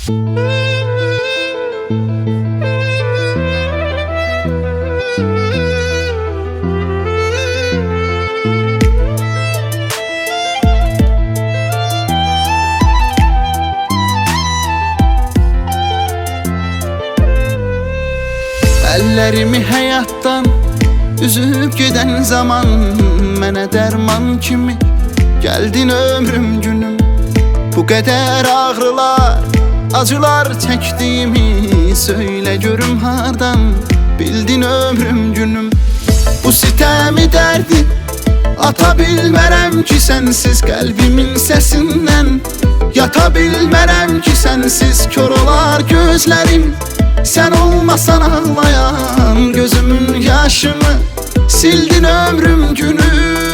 Əllərimi həyatdan üzüb gedən zaman mənə dərman kimi gəldin ömrüm günüm. Bu qədər ağrılar, acılar çəkdiyimi söylə görüm hardan bildin ömrüm günüm. Bu sitəmi dərdi ata bilmərəm ki sənsiz, qəlbimin səsindən yata bilmərəm ki sənsiz. Kör olar gözlərim sen olmasan ağlayan, gözümün yaşını sildin ömrüm günü.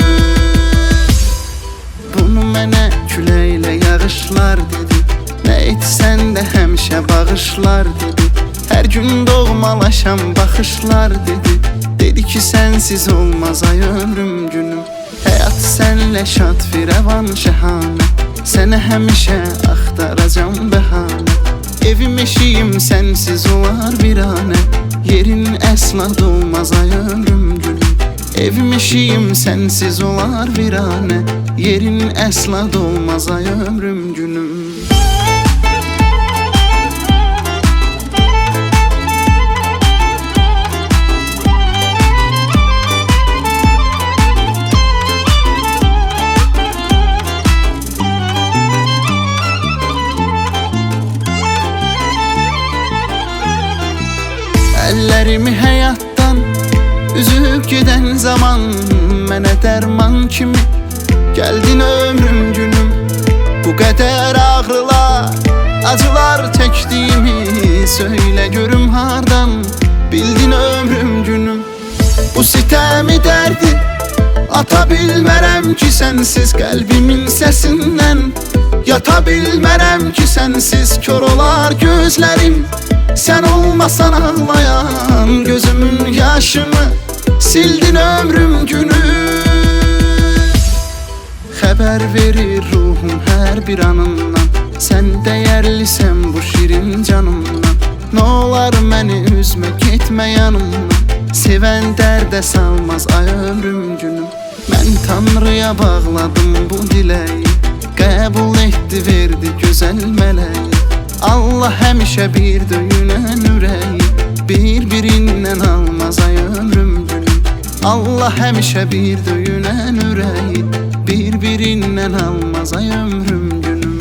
Bunu mənə küləklə yağışlar dedi, nə etsən də həmişə bağışlar dedi. Hər gün doğmalaşam baxışlar dedi, dedi ki sensiz olmaz ay ömrüm günüm. Həyat sənlə şad firəvan şəhanə, sənə həmişə axtaracam bəhanə. Evim eşiyim sensiz olar bir anə, yerin əsla dolmaz ay ömrüm günüm. Evim eşiyim sensiz olar bir anə, yerin əsla dolmaz ay ömrüm günüm. Əllərimi həyatdan üzüb gedən zaman mənə dərman kimi gəldin ömrüm günüm. Bu qədər ağrılar, acılar çəkdiyimi söylə görüm hardan bildin ömrüm günüm. Bu sitəmi dərdi ata bilmərəm ki sənsiz, qəlbimin səsindən yata bilmərəm ki sənsiz. Kör olar gözlərim sen olmasan ağlayan, gözümün yaşını sildin ömrüm günü. Xəbər verir ruhum hər bir anından, sən dəyərlisən bu şirin canımdan. Nə olar məni üzmə, getmə yanımdan, sevən dərdə salmaz ay ömrüm günüm. Mən Tanrıya bağladım bu diləyi, qəbul etdi verdi gözəl mələyi. Allah həmişə bir döyünən ürəyi bir-birindən almaz ay ömrüm günüm. Allah həmişə bir döyünən ürəyi bir-birindən almaz ay ömrüm günüm.